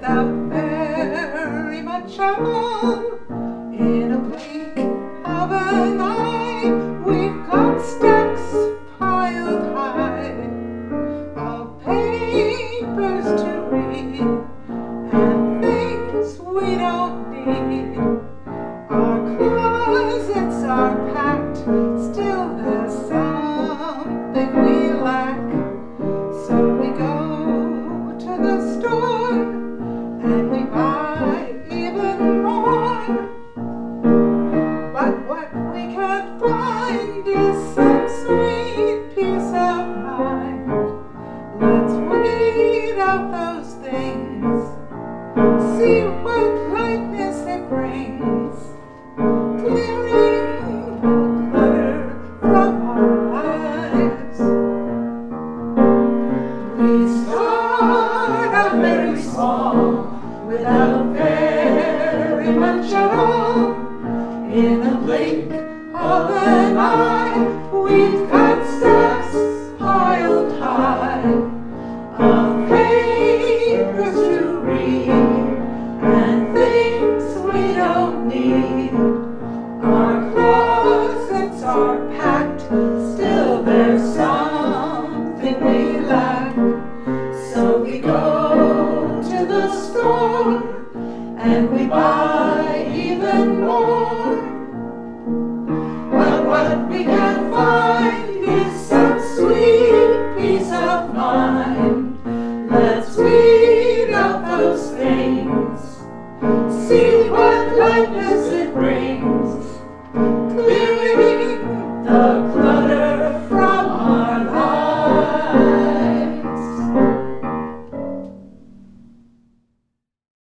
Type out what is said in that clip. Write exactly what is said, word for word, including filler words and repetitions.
without very much trouble. In a blink of an eye, we've got stacks piled high of papers to read and things we don't need. Our closets are packed, still there's something we lack. So we go to the store and we buy even more. But what we can't find is some sweet peace of mind. Let's weed out those things, see what lightness it brings, clearing the clutter from our lives. We start out very small, without very much at all. In a blink of an eye, we've got stacks piled high of papers to read and things we don't need. Our closets are packed, still there's something we lack. So we go to the store and we buy even more. But what we can find is some sweet peace of mind.